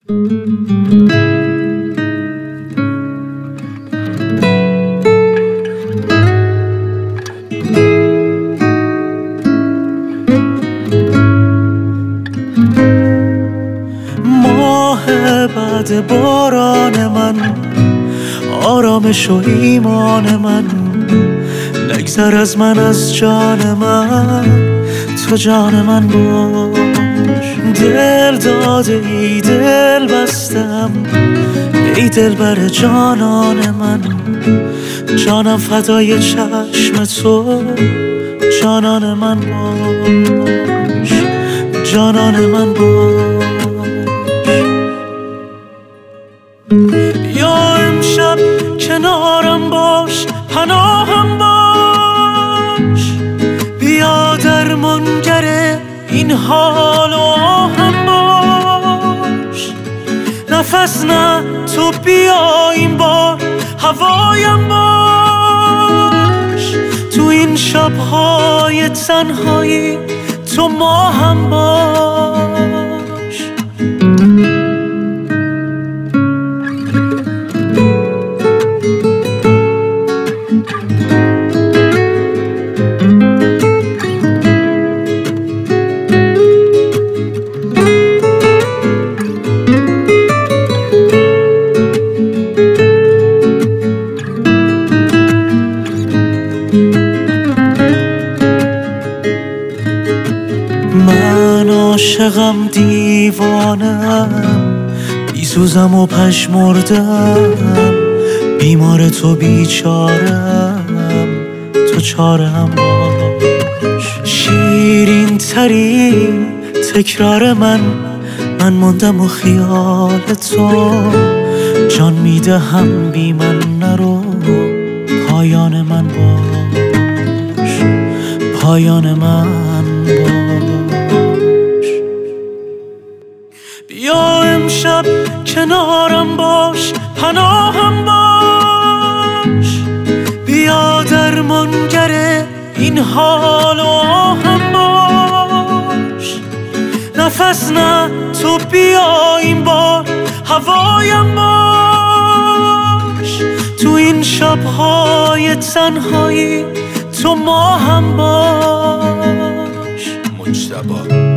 ماه بعد باران من، آرامش و ایمان من، نگذر از من، از جان من، تو جان من باش. دل داده ای دل بستم، ای دل بر جانان من، جانم فدای چشم تو، جانان من باش، جانان من باش. یا امشب کنارم باش، پناهم باش، بیا درمانگر این حال و آهم باش. نفس نه تو بیا این بار، هوایم باش، تو این شب‌های تنهایی تو ماهم باش. من عاشقم، دیوانم، بیسوزم و پژمردم، بیمار تو بیچارم، تو چاره‌ام باش. شیرین ترین تکرار من ماندم و خیال تو، جان میدهم بی من نرو، پایان من باش، پایان من باش. بیا امشب کنارم باش، پناهم باش، بیا درمانگر این حال و آهم باش. نفس نه تو بیا این بار، هوایم باش، تو این شب‌های تنهایی تو ماهم باش. مجتبی